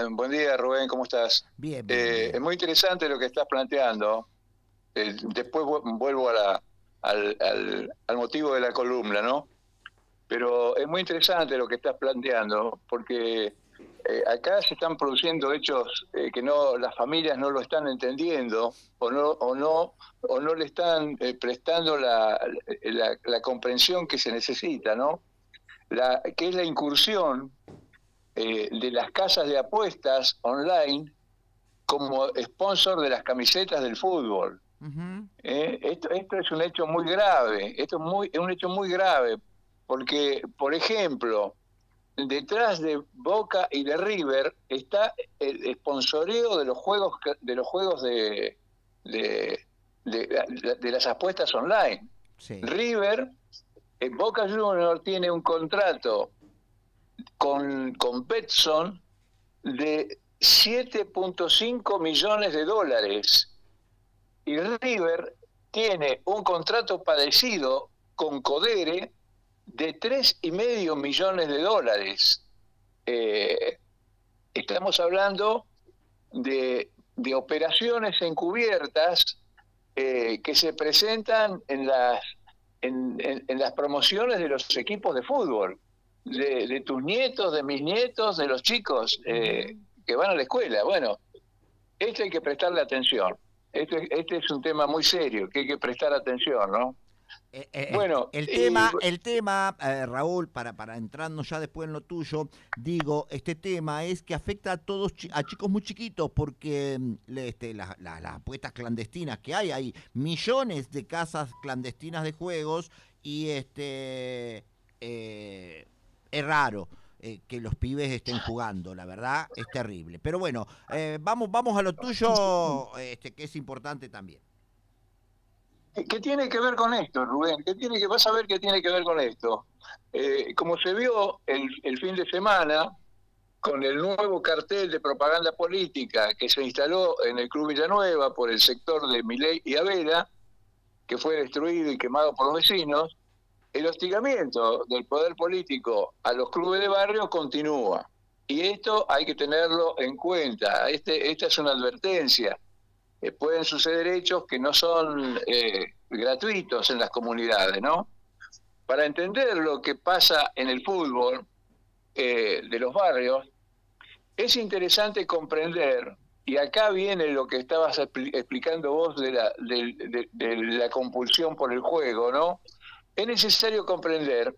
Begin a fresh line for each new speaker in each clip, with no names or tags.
Buen día, Rubén, ¿cómo estás?
Bien, bien,
Es
bien.
muy interesante lo que estás planteando. Después vuelvo al motivo de la columna, ¿no? Pero es muy interesante lo que estás planteando, porque acá se están produciendo hechos que no las familias no lo están entendiendo o no le están prestando la comprensión que se necesita, ¿no? Que es la incursión de las casas de apuestas online como sponsor de las camisetas del fútbol.
Ujú.
Esto es un hecho muy grave, es un hecho muy grave, porque, por ejemplo, detrás de Boca y de River está el sponsoreo de los juegos de las apuestas online.
Sí.
River, Boca Junior tiene un contrato con Betson de 7.5 millones de dólares y River tiene un contrato parecido con Codere de 3,5 millones de dólares. Eh, Estamos hablando de operaciones encubiertas que se presentan en las promociones de los equipos de fútbol, de tus nietos, de mis nietos, de los chicos
Ujú.
que van a la escuela. Bueno, esto hay que prestarle atención. Este es un tema muy serio, que hay que prestar atención, ¿no? Bueno,
Raúl, para entrarnos ya después en lo tuyo, digo, este tema es que afecta a todos, a chicos muy chiquitos, porque las apuestas clandestinas que hay millones de casas clandestinas de juegos y es raro que los pibes estén jugando, la verdad es terrible. Pero bueno, vamos a lo tuyo, que es importante también.
¿qué tiene que ver con esto, Rubén? Vas a ver qué tiene que ver con esto? Como se vio el fin de semana, con el nuevo cartel de propaganda política que se instaló en el Club Villanueva por el sector de Milei y Avera, que fue destruido y quemado por los vecinos, el hostigamiento del poder político a los clubes de barrio continúa. Y esto hay que tenerlo en cuenta. Esta es una advertencia. Pueden suceder hechos que no son gratuitos en las comunidades, ¿no? Para entender lo que pasa en el fútbol de los barrios, es interesante comprender, y acá viene lo que estabas explicando vos de la compulsión por el juego, ¿no? Es necesario comprender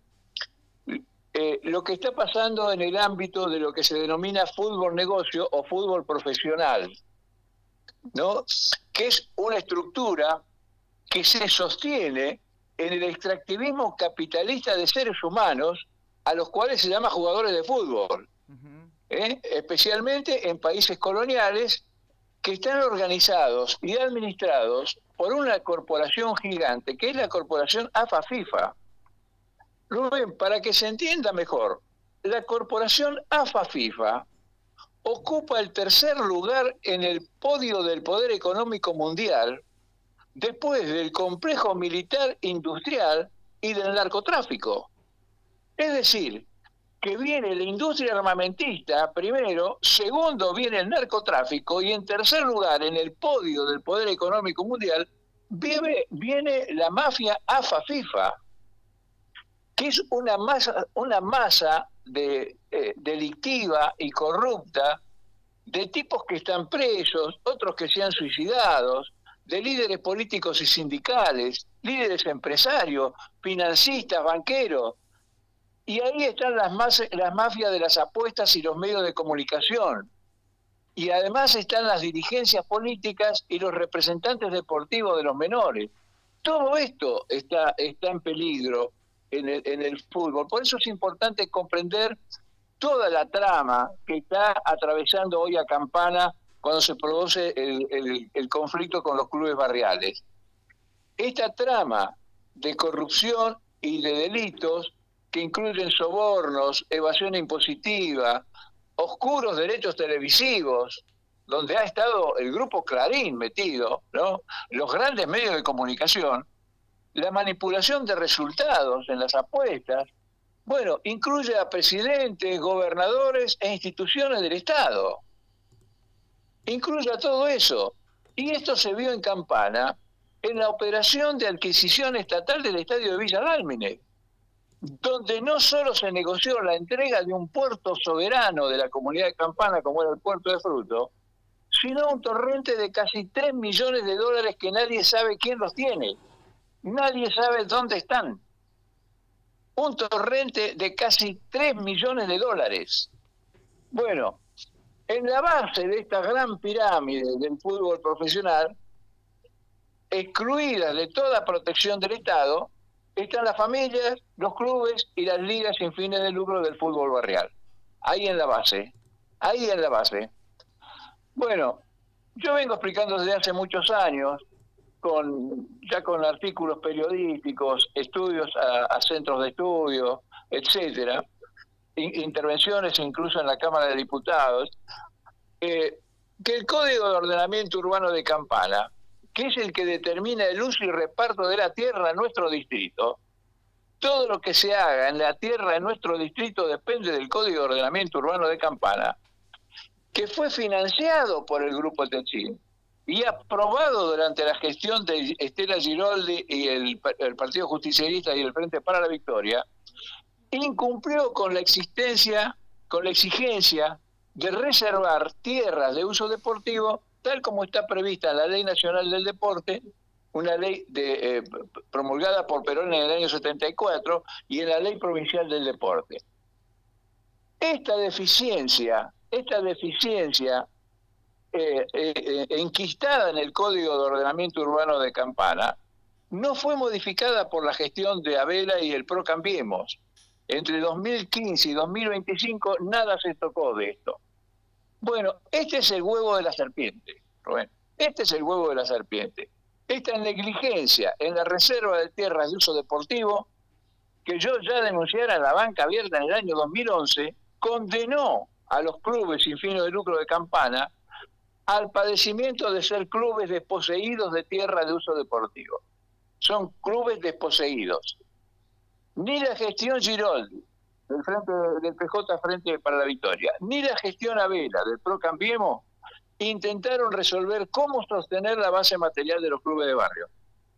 lo que está pasando en el ámbito de lo que se denomina fútbol negocio o fútbol profesional, ¿no? Que es una estructura que se sostiene en el extractivismo capitalista de seres humanos a los cuales se llama jugadores de fútbol,
Ujú.
especialmente en países coloniales que están organizados y administrados por una corporación gigante, que es la corporación AFA-FIFA. Rubén, para que se entienda mejor, la corporación AFA-FIFA ocupa el tercer lugar en el podio del poder económico mundial después del complejo militar industrial y del narcotráfico. Es decir, que viene la industria armamentista primero, segundo viene el narcotráfico y en tercer lugar en el podio del poder económico mundial viene la mafia AFA-FIFA, que es una masa delictiva y corrupta de tipos que están presos, otros que se han suicidado, de líderes políticos y sindicales, líderes empresarios, financistas, banqueros. Y ahí están las mafias de las apuestas y los medios de comunicación. Y además están las dirigencias políticas y los representantes deportivos de los menores. Todo esto está en peligro en el fútbol. Por eso es importante comprender toda la trama que está atravesando hoy a Campana cuando se produce el conflicto con los clubes barriales. Esta trama de corrupción y de delitos que incluyen sobornos, evasión impositiva, oscuros derechos televisivos, donde ha estado el grupo Clarín metido, ¿no? Los grandes medios de comunicación, la manipulación de resultados en las apuestas, bueno, incluye a presidentes, gobernadores e instituciones del Estado. incluya todo eso. Y esto se vio en Campana, en la operación de adquisición estatal del estadio de Villa Dálmine, donde no solo se negoció la entrega de un puerto soberano de la comunidad de Campana, como era el puerto de Fruto, sino un torrente de casi 3 millones de dólares que nadie sabe quién los tiene. Nadie sabe dónde están. Un torrente de casi 3 millones de dólares. Bueno, en la base de esta gran pirámide del fútbol profesional, excluidas de toda protección del Estado, están las familias, los clubes y las ligas sin fines de lucro del fútbol barrial. Ahí en la base. Bueno, yo vengo explicando desde hace muchos años, ya con artículos periodísticos, estudios a centros de estudio, etcétera, intervenciones incluso en la Cámara de Diputados, que el Código de Ordenamiento Urbano de Campana, que es el que determina el uso y reparto de la tierra en nuestro distrito, todo lo que se haga en la tierra en nuestro distrito depende del Código de Ordenamiento Urbano de Campana, que fue financiado por el Grupo Techín y aprobado durante la gestión de Estela Giroldi y el Partido Justicialista y el Frente para la Victoria, incumplió con la exigencia de reservar tierras de uso deportivo, tal como está prevista en la Ley Nacional del Deporte, una ley promulgada por Perón en el año 74, y en la Ley Provincial del Deporte. Esta deficiencia enquistada en el Código de Ordenamiento Urbano de Campana no fue modificada por la gestión de Abela y el PRO Cambiemos. Entre 2015 y 2025 nada se tocó de esto. Bueno, este es el huevo de la serpiente, Rubén. Este es el huevo de la serpiente. Esta negligencia en la reserva de tierras de uso deportivo, que yo ya denunciara en la banca abierta en el año 2011, condenó a los clubes sin fines de lucro de Campana al padecimiento de ser clubes desposeídos de tierra de uso deportivo. Son clubes desposeídos. Ni la gestión Giroldi, del PJ Frente para la Victoria, ni la gestión Abela, del PRO Cambiemos, intentaron resolver cómo sostener la base material de los clubes de barrio.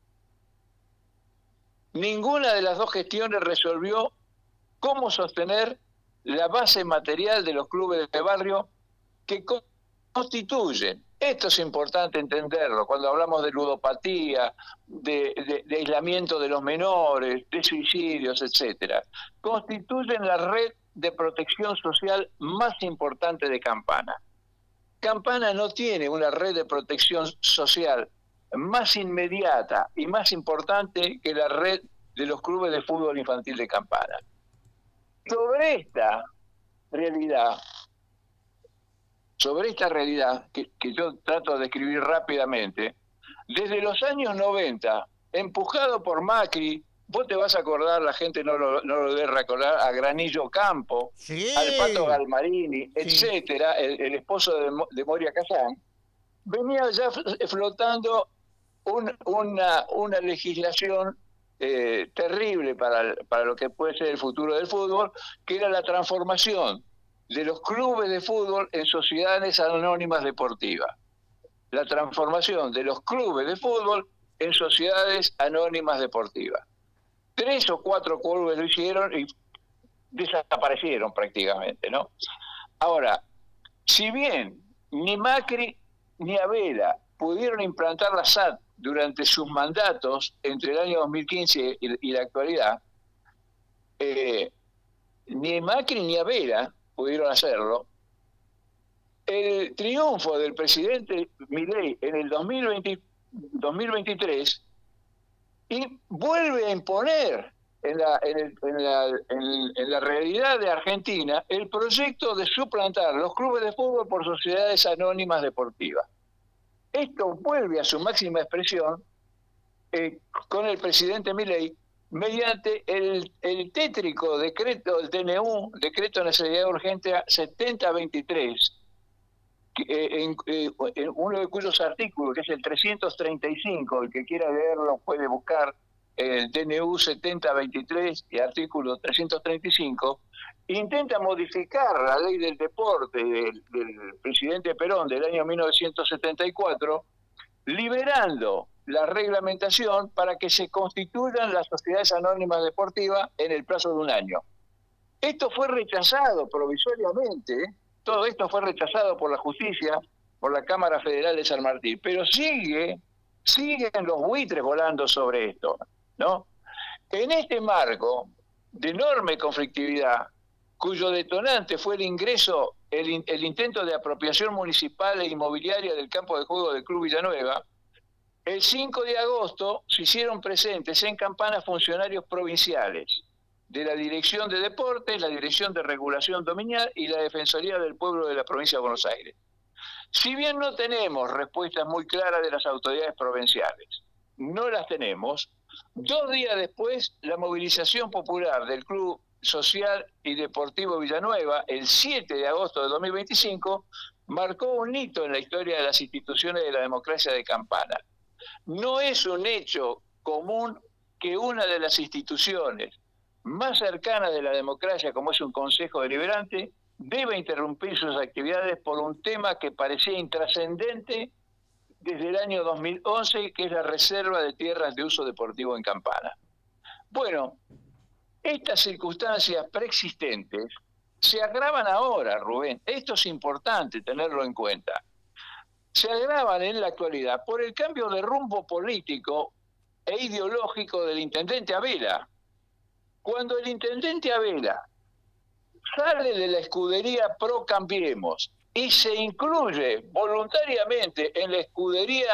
Ninguna de las dos gestiones resolvió cómo sostener la base material de los clubes de barrio que constituyen. Esto es importante entenderlo cuando hablamos de ludopatía, de aislamiento de los menores, de suicidios, etcétera. Constituyen la red de protección social más importante de Campana. Campana no tiene una red de protección social más inmediata y más importante que la red de los clubes de fútbol infantil de Campana. Sobre esta realidad que yo trato de describir rápidamente, desde los años 90, empujado por Macri, vos te vas a acordar, la gente no lo debe recordar, a Granillo Campo,
sí,
al Pato Galmarini, etcétera, el esposo de Moria Kazán, venía ya flotando una legislación terrible para lo que puede ser el futuro del fútbol, que era la transformación de los clubes de fútbol en sociedades anónimas deportivas. La transformación de los clubes de fútbol en sociedades anónimas deportivas. 3 o 4 clubes lo hicieron y desaparecieron prácticamente, ¿no? Ahora, si bien ni Macri ni Abela pudieron implantar la SAT durante sus mandatos entre el año 2015 y la actualidad, ni Macri ni Abela pudieron hacerlo. El triunfo del presidente Milei en el 2023 y vuelve a imponer en la realidad de Argentina el proyecto de suplantar los clubes de fútbol por sociedades anónimas deportivas. Esto vuelve a su máxima expresión con el presidente Milei mediante el tétrico decreto del DNU, Decreto de Necesidad Urgente 7023, en uno de cuyos artículos, que es el 335, el que quiera leerlo puede buscar el DNU 7023 y artículo 335, intenta modificar la ley del deporte del presidente Perón del año 1974, liberando la reglamentación para que se constituyan las sociedades anónimas deportivas en el plazo de un año. Esto fue rechazado provisoriamente, todo esto fue rechazado por la justicia, por la Cámara Federal de San Martín, pero siguen los buitres volando sobre esto, ¿no? En este marco de enorme conflictividad, cuyo detonante fue el ingreso, el intento de apropiación municipal e inmobiliaria del campo de juego del Club Villanueva, el 5 de agosto se hicieron presentes en Campana funcionarios provinciales de la Dirección de Deportes, la Dirección de Regulación Dominial y la Defensoría del Pueblo de la Provincia de Buenos Aires. Si bien no tenemos respuestas muy claras de las autoridades provinciales, no las tenemos, 2 días después la movilización popular del Club Social y Deportivo Villanueva, el 7 de agosto de 2025, marcó un hito en la historia de las instituciones de la democracia de Campana. No es un hecho común que una de las instituciones más cercanas de la democracia, como es un Consejo Deliberante, deba interrumpir sus actividades por un tema que parecía intrascendente desde el año 2011, que es la reserva de tierras de uso deportivo en Campana. Bueno, estas circunstancias preexistentes se agravan ahora, Rubén. Esto es importante tenerlo en cuenta. Se agravan en la actualidad por el cambio de rumbo político e ideológico del intendente Abela. Cuando el intendente Abela sale de la escudería Pro Cambiemos y se incluye voluntariamente en la escudería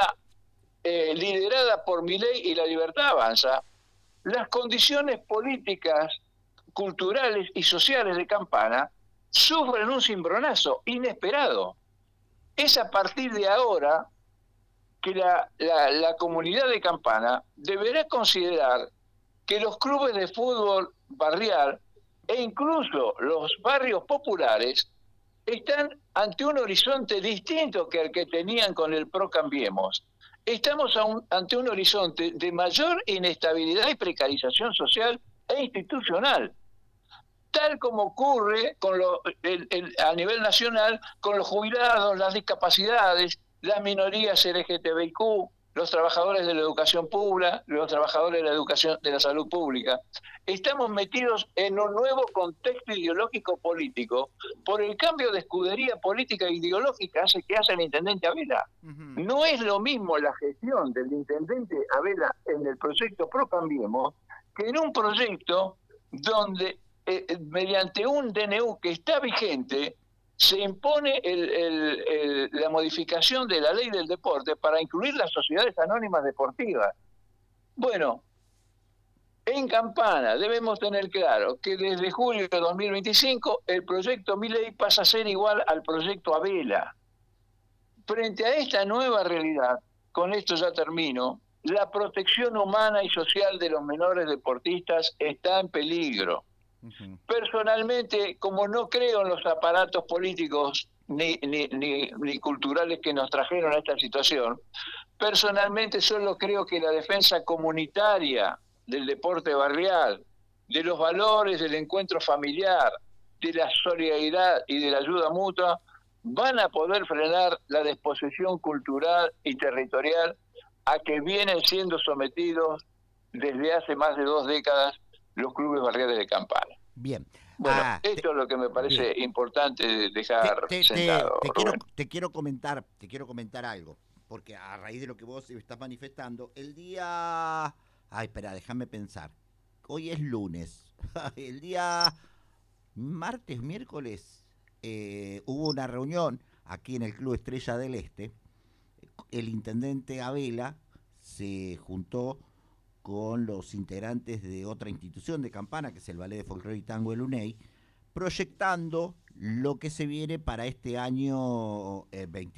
liderada por Milei y La Libertad Avanza, las condiciones políticas, culturales y sociales de Campana sufren un cimbronazo inesperado. Es a partir de ahora que la comunidad de Campana deberá considerar que los clubes de fútbol barrial e incluso los barrios populares están ante un horizonte distinto que el que tenían con el Pro Cambiemos. Estamos ante un horizonte de mayor inestabilidad y precarización social e institucional, tal como ocurre con a nivel nacional con los jubilados, las discapacidades, las minorías LGTBIQ, los trabajadores de la educación pública, los trabajadores de la educación de la salud pública. Estamos metidos en un nuevo contexto ideológico político por el cambio de escudería política e ideológica que hace el intendente Abela. Uh-huh. No es lo mismo la gestión del intendente Abela en el proyecto Pro Cambiemos que en un proyecto donde mediante un DNU que está vigente se impone la modificación de la ley del deporte para incluir las sociedades anónimas deportivas. Bueno, en Campana debemos tener claro que desde julio de 2025 el proyecto Milei pasa a ser igual al proyecto Abela. Frente a esta nueva realidad, con esto ya termino, la protección humana y social de los menores deportistas está en peligro. Personalmente, como no creo en los aparatos políticos ni culturales que nos trajeron a esta situación, personalmente solo creo que la defensa comunitaria del deporte barrial, de los valores del encuentro familiar, de la solidaridad y de la ayuda mutua, van a poder frenar la desposesión cultural y territorial a que vienen siendo sometidos desde hace más de 2 décadas los clubes barriales de Campana.
Bien.
Bueno, esto es lo que me parece importante dejar sentado.
Te quiero comentar algo, porque a raíz de lo que vos estás manifestando, el día... Ay, espera, déjame pensar. Hoy es lunes. El día miércoles, hubo una reunión aquí en el Club Estrella del Este. El intendente Abela se juntó con los integrantes de otra institución de Campana, que es el Ballet de Folclore y Tango el UNEI, proyectando lo que se viene para este año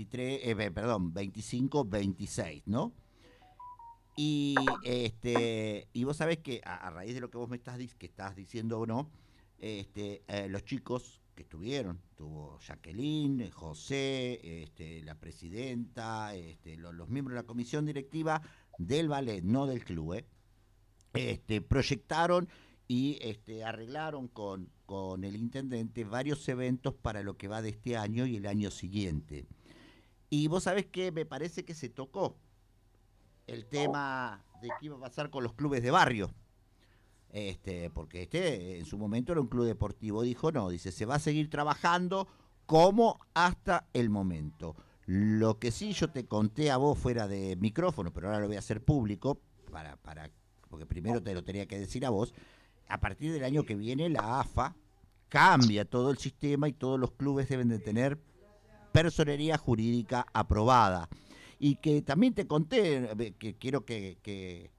25-26, ¿no? Y vos sabés que a raíz de lo que vos me estás diciendo o no, los chicos que estuvo Jacqueline, José, la presidenta, los miembros de la comisión directiva del ballet, no del club, proyectaron y arreglaron con con el intendente varios eventos para lo que va de este año y el año siguiente. Y vos sabés que me parece que se tocó el tema de qué iba a pasar con los clubes de barrio. Porque en su momento era un club deportivo. Dijo, no, dice, se va a seguir trabajando como hasta el momento. Lo que sí yo te conté a vos fuera de micrófono, pero ahora lo voy a hacer público, porque primero te lo tenía que decir a vos, a partir del año que viene la AFA cambia todo el sistema y todos los clubes deben de tener personería jurídica aprobada. Y que también te conté, que quiero que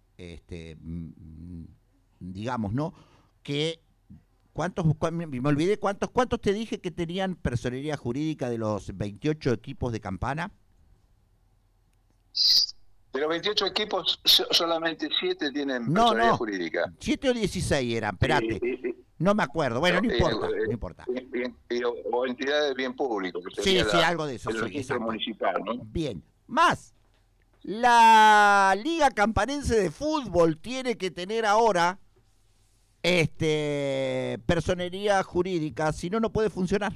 digamos, ¿no? Que me olvidé cuántos te dije que tenían personería jurídica de los 28 equipos de Campana.
De los 28 equipos, solamente 7 tienen personería jurídica.
7 o 16 eran, espérate. No me acuerdo, bueno, no importa.
O entidades de bien público. Que
sí, algo de eso.
El registro municipal, ¿no?
Bien, más. La Liga Campanense de Fútbol tiene que tener ahora personería jurídica, si no, no puede funcionar.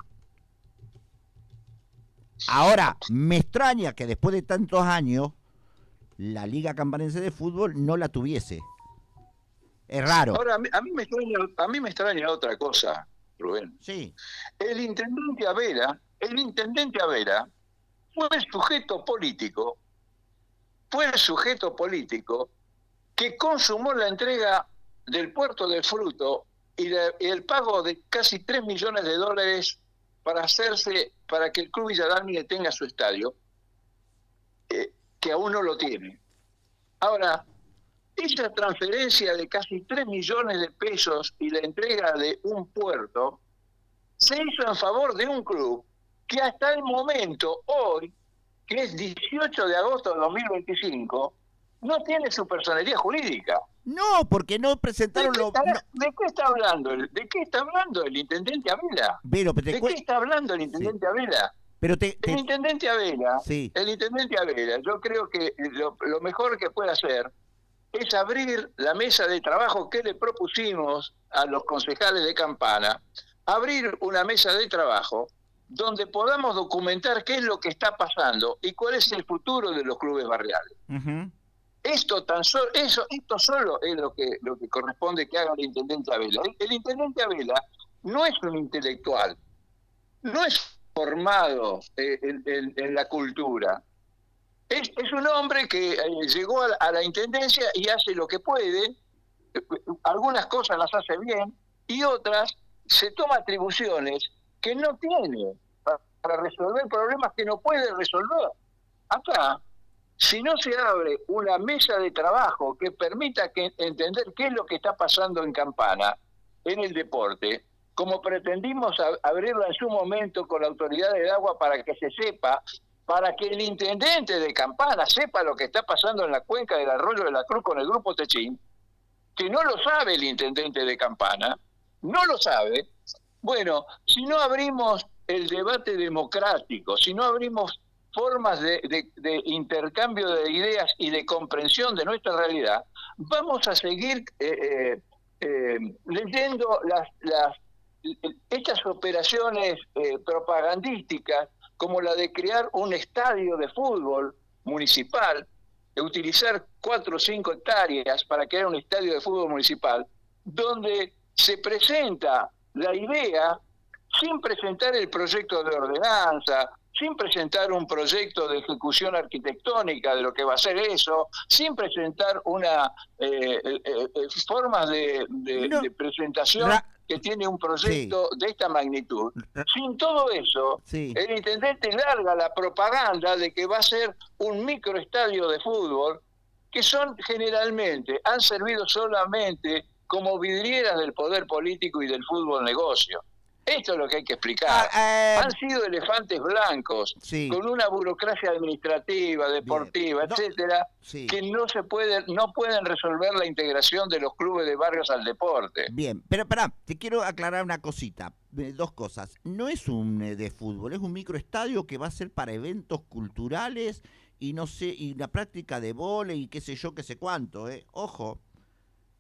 Ahora, me extraña que después de tantos años la Liga Campanense de Fútbol no la tuviese. Es raro.
Ahora, a mí me extraña otra cosa, Rubén.
Sí.
El intendente Avera fue el sujeto político que consumó la entrega del Puerto del Fruto y el pago de casi $3 millones para que el Club Villa Dálmine tenga su estadio, que aún no lo tiene. Ahora, esa transferencia de casi 3 millones de pesos y la entrega de un puerto se hizo en favor de un club que hasta el momento, hoy, que es 18 de agosto de 2025, no tiene su personería jurídica.
No, porque no presentaron
¿De qué está hablando? ¿De qué está hablando el intendente Avela?
¿De
qué está hablando el intendente Avela?
El
intendente Avela,
sí.
El intendente Avela, yo creo que lo mejor que puede hacer es abrir la mesa de trabajo que le propusimos a los concejales de Campana, abrir una mesa de trabajo donde podamos documentar qué es lo que está pasando y cuál es el futuro de los clubes barriales.
Uh-huh.
Esto solo es lo que corresponde que haga el intendente Avela. El intendente Avela no es un intelectual, no es formado en la cultura. Es un hombre que llegó a la intendencia y hace lo que puede, algunas cosas las hace bien y otras se toma atribuciones que no tiene para resolver problemas que no puede resolver. Acá, si no se abre una mesa de trabajo que permita entender qué es lo que está pasando en Campana, en el deporte, como pretendimos abrirla en su momento con la autoridad del agua para que se sepa, para que el intendente de Campana sepa lo que está pasando en la cuenca del Arroyo de la Cruz con el Grupo Techín, que no lo sabe el intendente de Campana, no lo sabe. Bueno, si no abrimos el debate democrático, si no abrimos formas de intercambio de ideas y de comprensión de nuestra realidad, vamos a seguir leyendo estas operaciones propagandísticas como la de crear un estadio de fútbol municipal, de utilizar 4 o 5 hectáreas para crear un estadio de fútbol municipal, donde se presenta la idea sin presentar el proyecto de ordenanza, sin presentar un proyecto de ejecución arquitectónica de lo que va a ser eso, sin presentar formas de presentación que tiene un proyecto de esta magnitud. Sin todo eso, el intendente larga la propaganda de que va a ser un microestadio de fútbol, que generalmente han servido solamente como vidrieras del poder político y del fútbol negocio. Esto es lo que hay que explicar. Han sido elefantes blancos, con una burocracia administrativa, deportiva, etcétera, que no pueden resolver la integración de los clubes de barrios al deporte.
Bien, pero pará, te quiero aclarar una cosita, 2 cosas. No es un de fútbol, es un microestadio que va a ser para eventos culturales y no sé, y la práctica de vóley y qué sé yo, qué sé cuánto, Ojo.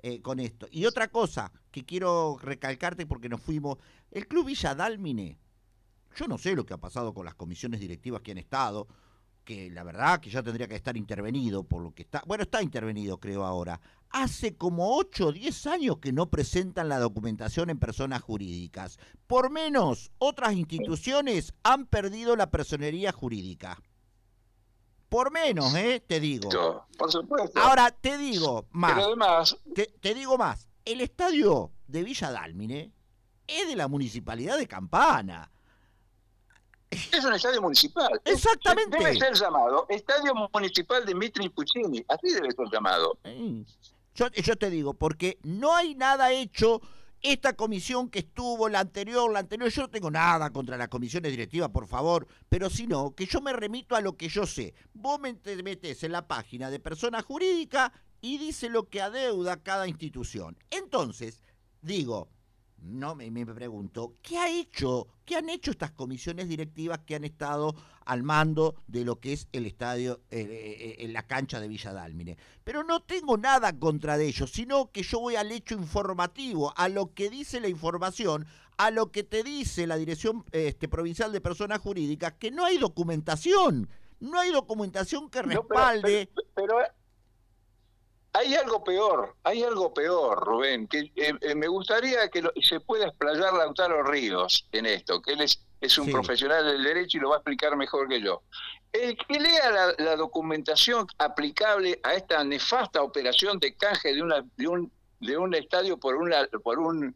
con esto. Y otra cosa que quiero recalcarte porque nos fuimos, el Club Villa Dálmine, yo no sé lo que ha pasado con las comisiones directivas que han estado, que la verdad que ya tendría que estar intervenido por lo que está, bueno, está intervenido creo ahora. Hace como 8 o 10 años que no presentan la documentación en personas jurídicas. Por menos, otras instituciones han perdido la personería jurídica. Por menos, te digo.
Por supuesto.
Ahora, te digo más.
Pero además...
Te digo más. El estadio de Villa Dálmine es de la Municipalidad de Campana.
Es un estadio municipal.
Exactamente.
Debe ser llamado Estadio Municipal de Mitre y Puccini. Así debe ser llamado.
Yo te digo, porque no hay nada hecho. Esta comisión que estuvo, la anterior, yo no tengo nada contra las comisiones directivas, por favor, pero si no, que yo me remito a lo que yo sé. Vos te metés en la página de persona jurídica y dice lo que adeuda cada institución. Entonces, digo, no me pregunto, ¿qué han hecho estas comisiones directivas que han estado al mando de lo que es el estadio, en la cancha de Villa Dálmine? Pero no tengo nada contra de ellos, sino que yo voy al hecho informativo, a lo que dice la información, a lo que te dice la Dirección Provincial de Personas Jurídicas, que no hay documentación que respalde.
Pero hay algo peor, Rubén, que me gustaría que se pueda explayar Lautaro Ríos en esto, que él es un profesional del derecho y lo va a explicar mejor que yo. El que lea la documentación aplicable a esta nefasta operación de canje de un estadio por un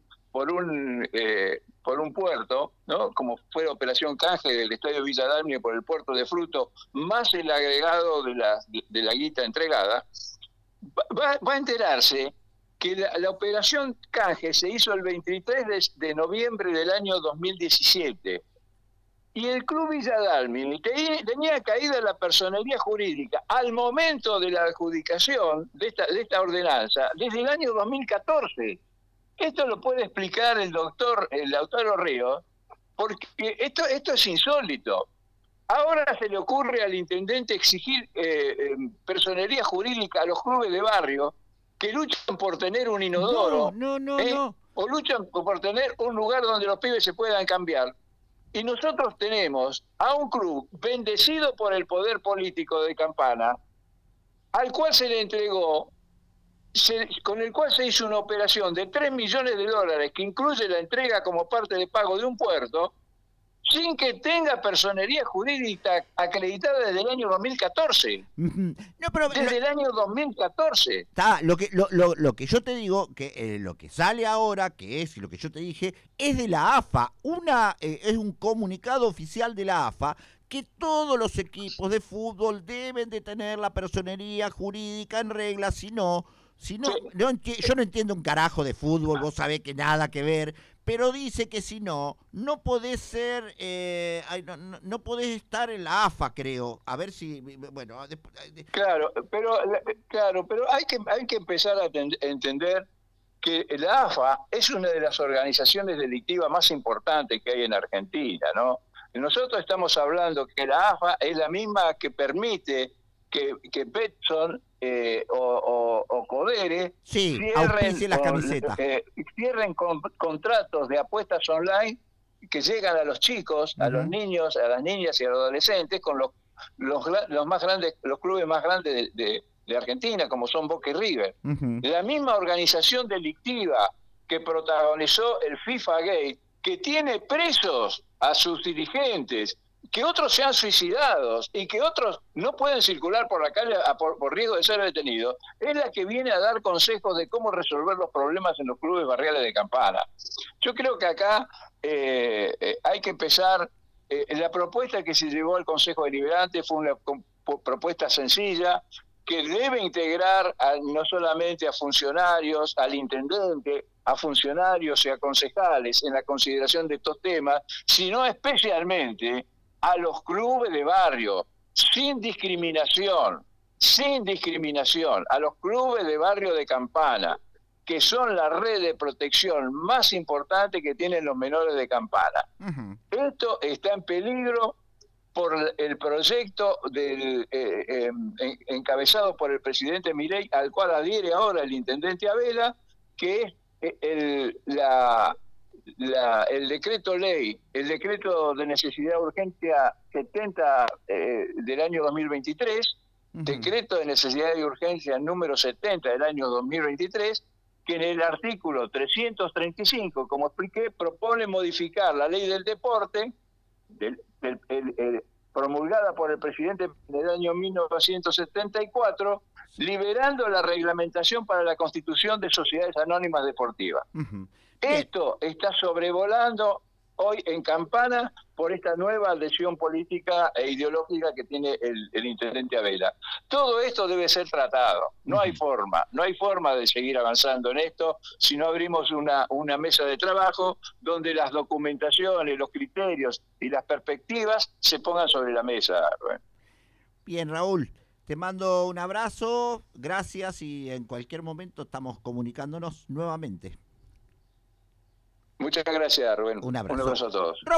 puerto, ¿no? Como fue la operación canje del estadio Villa Dálmine por el puerto de Fruto, más el agregado de la guita entregada, va a enterarse que la operación canje se hizo el 23 de noviembre del año 2017 y el Club Villa Dálmine tenía caída la personería jurídica al momento de la adjudicación de esta ordenanza desde el año 2014. Esto lo puede explicar el doctor Lautaro Ríos, porque esto es insólito. Ahora se le ocurre al intendente exigir personería jurídica a los clubes de barrio que luchan por tener un inodoro.
No.
O luchan por tener un lugar donde los pibes se puedan cambiar. Y nosotros tenemos a un club bendecido por el poder político de Campana, al cual se le entregó, con el cual se hizo una operación de $3 millones, que incluye la entrega como parte de pago de un puerto, sin que tenga personería jurídica acreditada desde el año 2014. Desde el año 2014.
Está, lo que yo te digo, que lo que sale ahora, que es lo que yo te dije, es de la AFA. Es un comunicado oficial de la AFA que todos los equipos de fútbol deben de tener la personería jurídica en regla, si no, yo no entiendo un carajo de fútbol, vos sabés que nada que ver, pero dice que si no podés ser, no podés estar en la AFA, creo. A ver si, bueno.
Claro, pero hay que empezar a entender que la AFA es una de las organizaciones delictivas más importantes que hay en Argentina, ¿no? Nosotros estamos hablando que la AFA es la misma que permite que Betson o Codere
cierren las camisetas.
Cierren contratos de apuestas online que llegan a los chicos, a los niños, a las niñas y a los adolescentes con los más grandes, los clubes más grandes de Argentina, como son Boca y River. La misma organización delictiva que protagonizó el FIFA Gate, que tiene presos a sus dirigentes, que otros se han suicidado y que otros no pueden circular por la calle por riesgo de ser detenidos, es la que viene a dar consejos de cómo resolver los problemas en los clubes barriales de Campana. Yo creo que acá hay que empezar. La propuesta que se llevó al Consejo Deliberante fue una propuesta sencilla, que debe integrar no solamente a funcionarios, al intendente, a funcionarios y a concejales en la consideración de estos temas, sino especialmente a los clubes de barrio, sin discriminación, a los clubes de barrio de Campana, que son la red de protección más importante que tienen los menores de Campana. Esto está en peligro por el proyecto encabezado por el presidente Milei, al cual adhiere ahora el intendente Abela, que es el decreto ley, el decreto de necesidad de urgencia 70 del año 2023, decreto de necesidad y urgencia número 70 del año 2023, que en el artículo 335, como expliqué, propone modificar la ley del deporte, promulgada por el presidente en el año 1974, liberando la reglamentación para la constitución de sociedades anónimas deportivas. Esto está sobrevolando hoy en Campana por esta nueva adhesión política e ideológica que tiene el intendente Abela. Todo esto debe ser tratado. No hay forma de seguir avanzando en esto si no abrimos una mesa de trabajo donde las documentaciones, los criterios y las perspectivas se pongan sobre la mesa.
Bien, Raúl, te mando un abrazo, gracias, y en cualquier momento estamos comunicándonos nuevamente.
Muchas gracias, Rubén.
Un abrazo.
Un abrazo a todos.